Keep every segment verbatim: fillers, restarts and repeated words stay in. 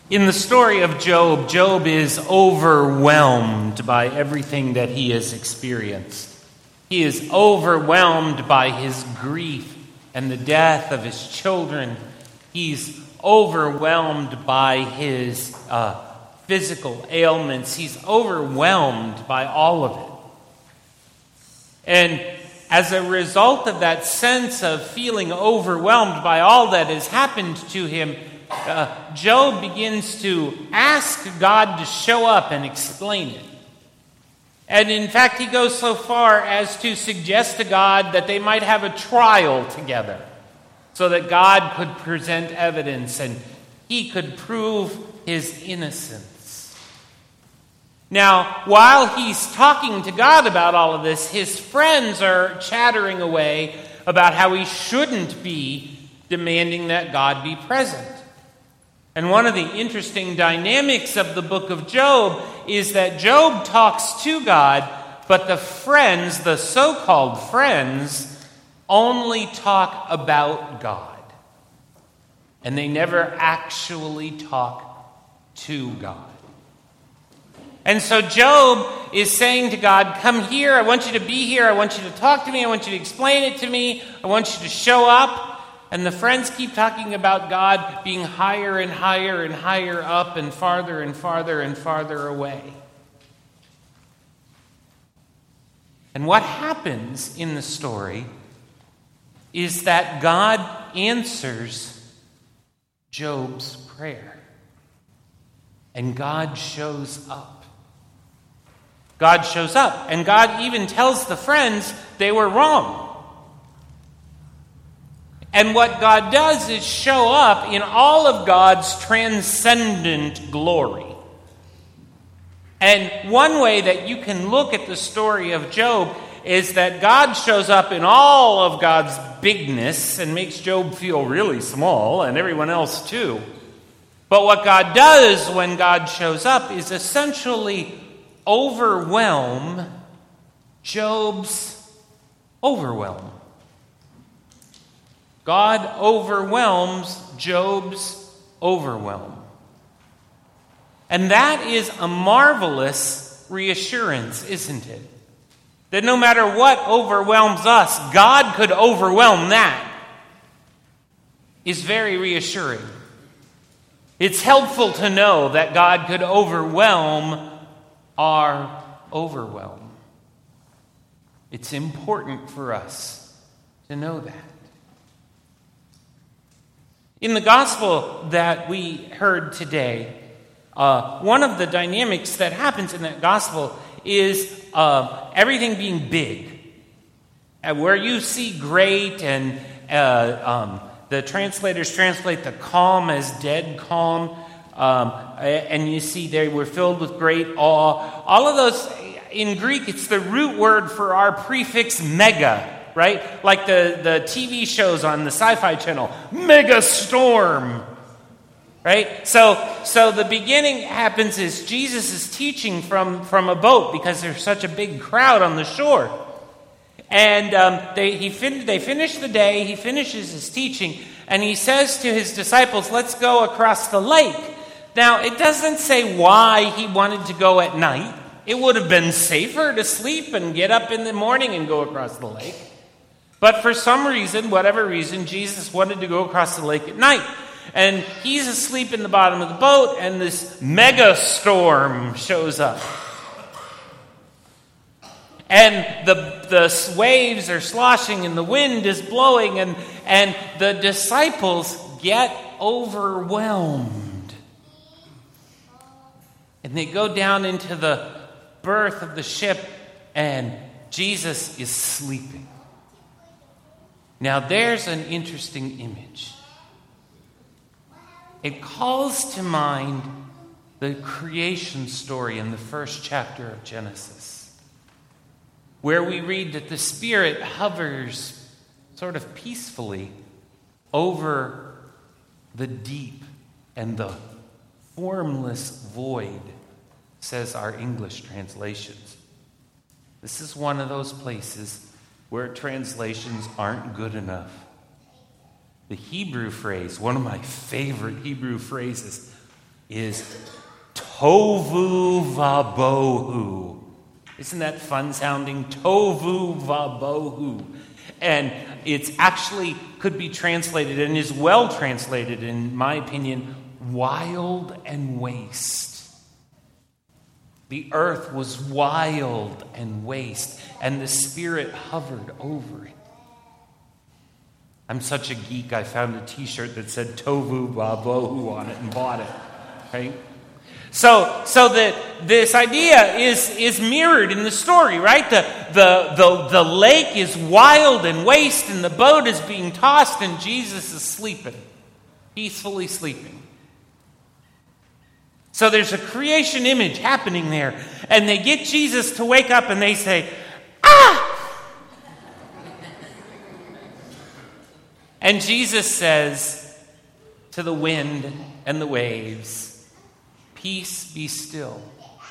In the story of Job, Job is overwhelmed by everything that he has experienced. He is overwhelmed by his grief and the death of his children. He's overwhelmed by his uh, physical ailments. He's overwhelmed by all of it. And as a result of that sense of feeling overwhelmed by all that has happened to him, Uh, Job begins to ask God to show up and explain it. And in fact, he goes so far as to suggest to God that they might have a trial together so that God could present evidence and he could prove his innocence. Now, while he's talking to God about all of this, his friends are chattering away about how he shouldn't be demanding that God be present. And one of the interesting dynamics of the book of Job is that Job talks to God, but the friends, the so-called friends, only talk about God. And they never actually talk to God. And so Job is saying to God, come here, I want you to be here, I want you to talk to me, I want you to explain it to me, I want you to show up. And the friends keep talking about God being higher and higher and higher up and farther and farther and farther away. And what happens in the story is that God answers Job's prayer. And God shows up. God shows up. And God even tells the friends they were wrong. And what God does is show up in all of God's transcendent glory. And one way that you can look at the story of Job is that God shows up in all of God's bigness and makes Job feel really small, and everyone else too. But what God does when God shows up is essentially overwhelm Job's overwhelm. God overwhelms Job's overwhelm. And that is a marvelous reassurance, isn't it? That no matter what overwhelms us, God could overwhelm that. Is very reassuring. It's helpful to know that God could overwhelm our overwhelm. It's important for us to know that. In the gospel that we heard today, uh, one of the dynamics that happens in that gospel is uh, everything being big. And where you see great, and uh, um, the translators translate the calm as dead calm, um, and you see they were filled with great awe. All of those, in Greek, it's the root word for our prefix mega. Right? Like the, the T V shows on the Sci-Fi Channel. Mega storm. Right? So so the beginning happens is Jesus is teaching from, from a boat because there's such a big crowd on the shore. And um, they he fin- they finish the day, he finishes his teaching, and he says to his disciples, let's go across the lake. Now, it doesn't say why he wanted to go at night. It would have been safer to sleep and get up in the morning and go across the lake. But for some reason, whatever reason, Jesus wanted to go across the lake at night. And he's asleep in the bottom of the boat, and this mega storm shows up. And the, the waves are sloshing, and the wind is blowing, and, and the disciples get overwhelmed. And they go down into the berth of the ship, and Jesus is sleeping. Now, there's an interesting image. It calls to mind the creation story in the first chapter of Genesis, where we read that the Spirit hovers sort of peacefully over the deep and the formless void, says our English translations. This is one of those places where translations aren't good enough. The Hebrew phrase, one of my favorite Hebrew phrases, is tovu vabohu. Isn't that fun sounding? Tovu vabohu. And it's actually could be translated, and is well translated, in my opinion, wild and waste. The earth was wild and waste, and the Spirit hovered over it. I'm such a geek, I found a t-shirt that said Tovu Vabohu on it and bought it. Right? So so that this idea is, is mirrored in the story, right? The, the, the, the lake is wild and waste, and the boat is being tossed, and Jesus is sleeping, peacefully sleeping. So there's a creation image happening there, and they get Jesus to wake up, and they say, "Ah!" And Jesus says to the wind and the waves, "Peace, be still."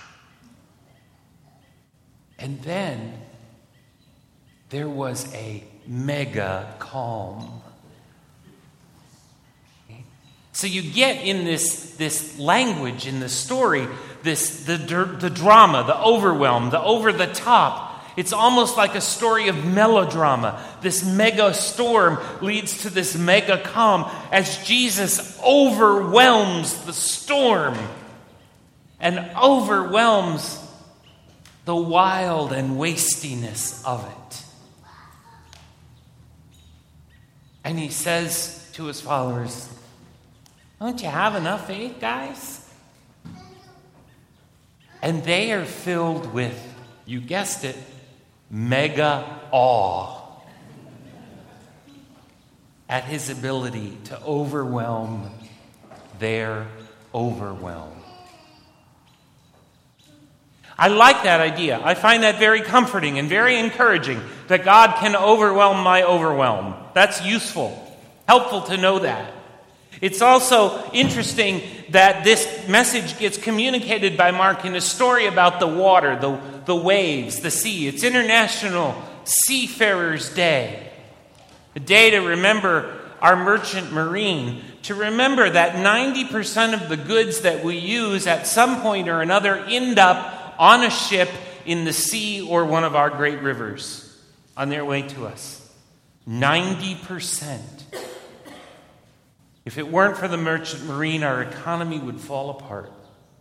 And then there was a mega calm. So you get in this, this language, in the story, this the, the drama, the overwhelm, the over the top. It's almost like a story of melodrama. This mega storm leads to this mega calm as Jesus overwhelms the storm and overwhelms the wild and wastiness of it. And he says to his followers, "Don't you have enough faith, guys?" And they are filled with, you guessed it, mega awe at his ability to overwhelm their overwhelm. I like that idea. I find that very comforting and very encouraging that God can overwhelm my overwhelm. That's useful, helpful to know that. It's also interesting that this message gets communicated by Mark in a story about the water, the, the waves, the sea. It's International Seafarers' Day, a day to remember our merchant marine, to remember that ninety percent of the goods that we use at some point or another end up on a ship in the sea or one of our great rivers on their way to us. ninety percent. If it weren't for the merchant marine, our economy would fall apart.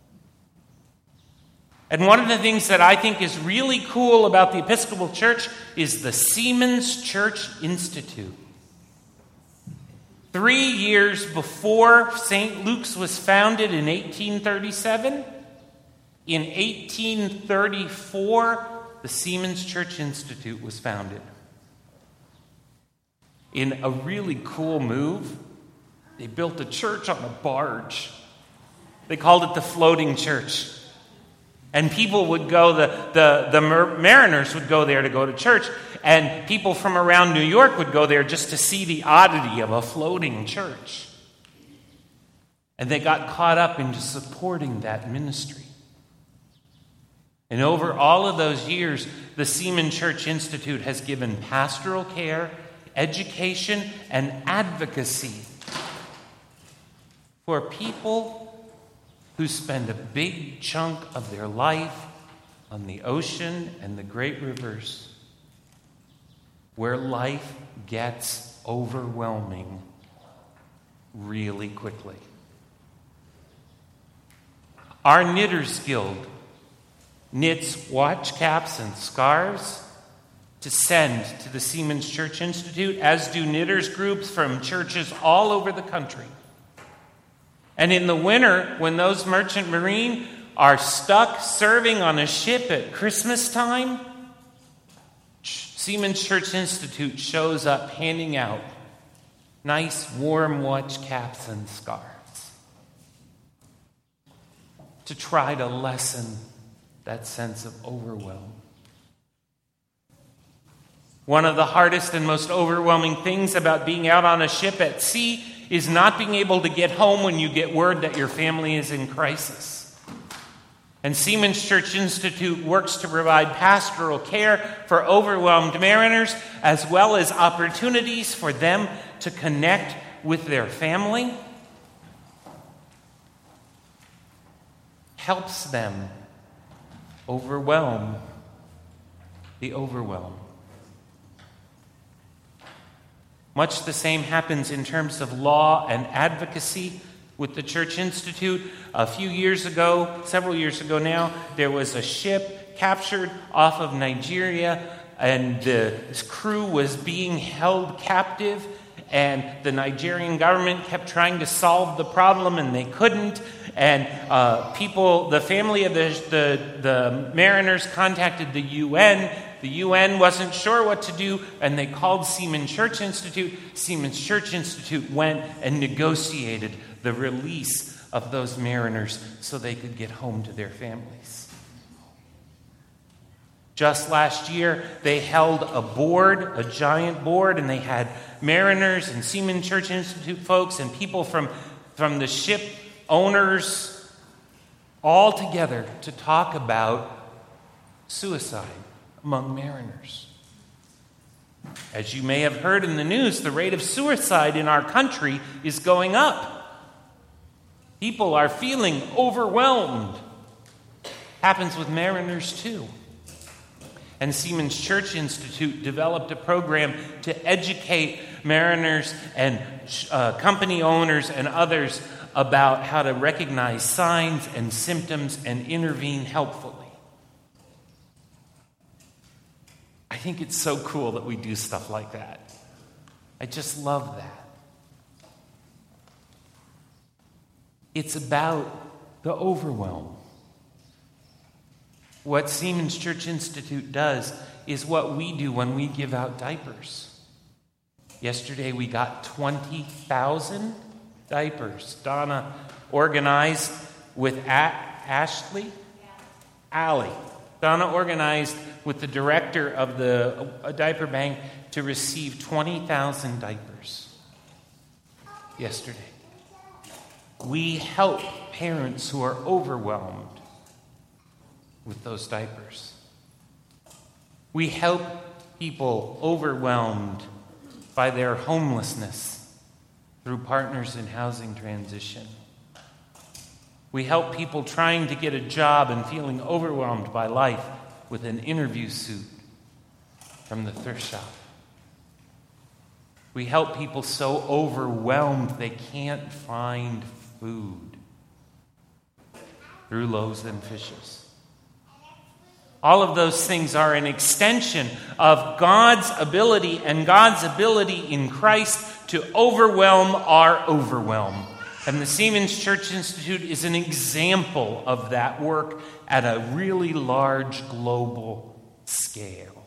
And one of the things that I think is really cool about the Episcopal Church is the Seamen's Church Institute. Three years before Saint Luke's was founded in eighteen thirty-seven, in eighteen thirty-four, the Seamen's Church Institute was founded. In a really cool move, they built a church on a barge. They called it the Floating Church. And people would go, the, the, the mariners would go there to go to church, and people from around New York would go there just to see the oddity of a floating church. And they got caught up into supporting that ministry. And over all of those years, the Seaman Church Institute has given pastoral care, education, and advocacy for people who spend a big chunk of their life on the ocean and the great rivers, where life gets overwhelming really quickly. Our Knitters Guild knits watch caps and scarves to send to the Seamen's Church Institute, as do knitters groups from churches all over the country. And in the winter, when those merchant marine are stuck serving on a ship at Christmas time, Seamen's Church Institute shows up handing out nice warm watch caps and scarves to try to lessen that sense of overwhelm. One of the hardest and most overwhelming things about being out on a ship at sea is not being able to get home when you get word that your family is in crisis. And Seamen's Church Institute works to provide pastoral care for overwhelmed mariners, as well as opportunities for them to connect with their family. helps them overwhelm the overwhelm. Much the same happens in terms of law and advocacy with the Church Institute. A few years ago, several years ago now, there was a ship captured off of Nigeria, and the crew was being held captive, and the Nigerian government kept trying to solve the problem, and they couldn't. And uh, people, the family of the, the, the mariners contacted the U N. The U N wasn't sure what to do, and they called Seaman Church Institute. Seaman Church Institute went and negotiated the release of those mariners so they could get home to their families. Just last year, they held a board, a giant board, and they had mariners and Seaman Church Institute folks and people from, from the ship owners all together to talk about suicide among mariners. As you may have heard in the news, the rate of suicide in our country is going up. People are feeling overwhelmed. Happens with mariners too. And Seaman's Church Institute developed a program to educate mariners and uh, company owners and others about how to recognize signs and symptoms and intervene helpfully. I think it's so cool that we do stuff like that. I just love that. It's about the overwhelm. What Seaman's Church Institute does is what we do when we give out diapers. Yesterday we got twenty thousand diapers. Donna organized with a- Ashley, Allie. Donna organized with the director of the uh, diaper bank to receive twenty thousand diapers yesterday. We help parents who are overwhelmed with those diapers. We help people overwhelmed by their homelessness through Partners in Housing Transition. We help people trying to get a job and feeling overwhelmed by life with an interview suit from the thrift shop. We help people so overwhelmed they can't find food through Loaves and Fishes. All of those things are an extension of God's ability and God's ability in Christ to overwhelm our overwhelm. And the Seaman's Church Institute is an example of that work at a really large global scale,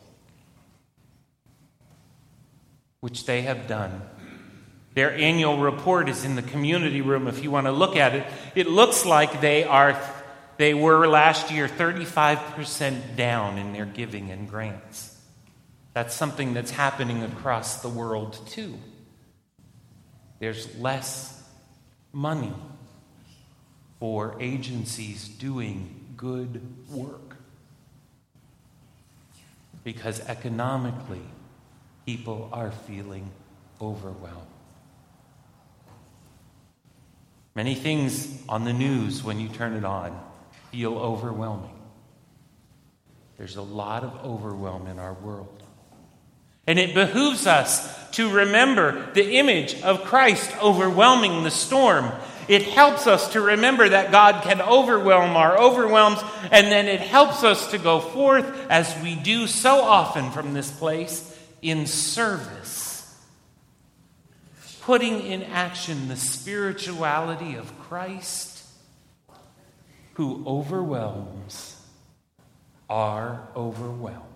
which they have done. Their annual report is in the community room if you want to look at it. It looks like they are they were last year thirty-five percent down in their giving and grants. That's something that's happening across the world too. There's less money for agencies doing good work because economically people are feeling overwhelmed. Many things on the news when you turn it on feel overwhelming. There's a lot of overwhelm in our world. And it behooves us to remember the image of Christ overwhelming the storm. It helps us to remember that God can overwhelm our overwhelms, and then it helps us to go forth, as we do so often from this place, in service, putting in action the spirituality of Christ, who overwhelms our overwhelm.